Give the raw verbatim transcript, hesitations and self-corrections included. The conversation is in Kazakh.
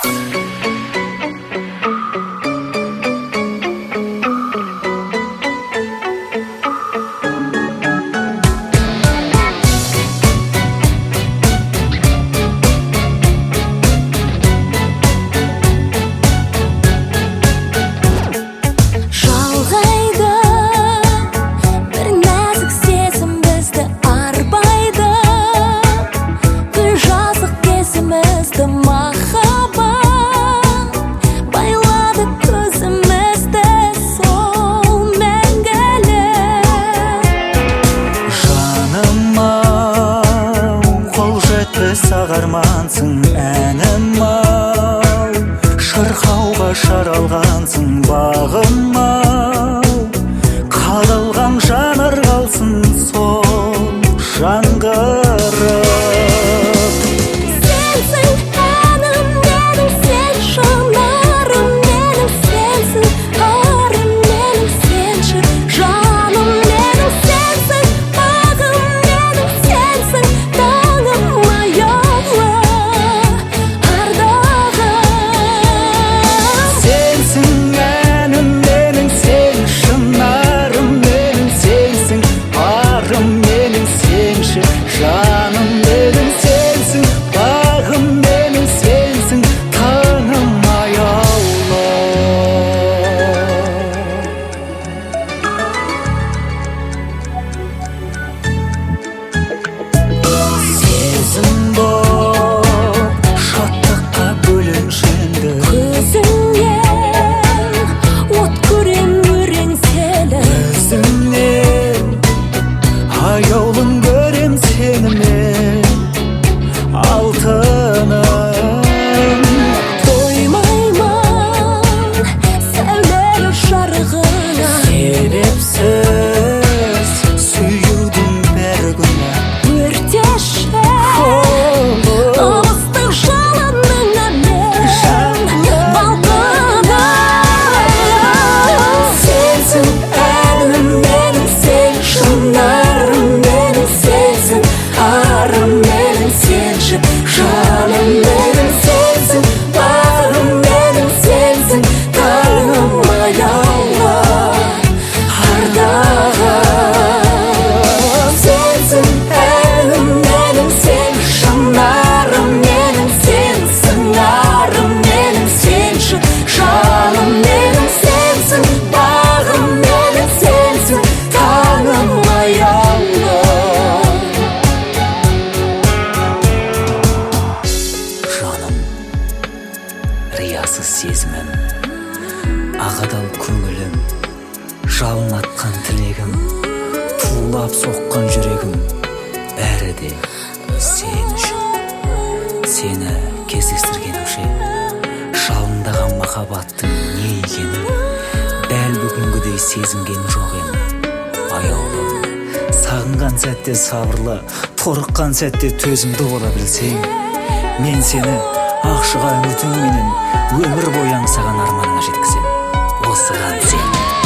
Сағармансың әнім-ау, шырқауға шаралғансың бағым-ау, қадалған жанар қалсын сол жаңғырып. Сенсің әнім менің, сен жанарым менің, сенсің арым менің, сенші жаным менің, сенсің бағым менің, сенсің таңым аяулы ардағым. Сенсің әнім менің, сен шынарым менің, сенсің арым менің, сенші жаным менің, сенсің бағым менің, сенсің таңым аяулы. Сезім боп шаттыққа бөленшенді, Көзіңнен от көрем өреңселі, өзіңнен аяулым көрем сені мен алтыным. тоймаймын сәулелі жарығына, Себепсіз сүюдің бәрі күнә, өртеші ыстық жалыныңа мен балқыдым. Сенсің әнім менің, сен шынарым менің, сенсің арым менің, сенші жаным менің, сенсің бағым менің, сенсің таңым аяулы ардағым. Сенсің әнім менің, сен шынарым менің, сенсің арым менің, сенші жаным менің, сенсің бағым менің, сенсің таңым аяулы. жаным, риясыз сезімім, ағадал көңілім, жалын атқан тілегім, тулап соққан жүрегім, бәрі де сен үшін. Сені кездестіргенімше жалындаған махаббаттың не екенін дәл бүгінгідей сезінген жоқ едім. Аяулым, сағынған сәтте сабырлы, торыққан сәтте төзімді бола білсең, мен сені ақшыға үмітіңменен өмір бойы аңсаған арманыңа жеткізем. Осыған сен.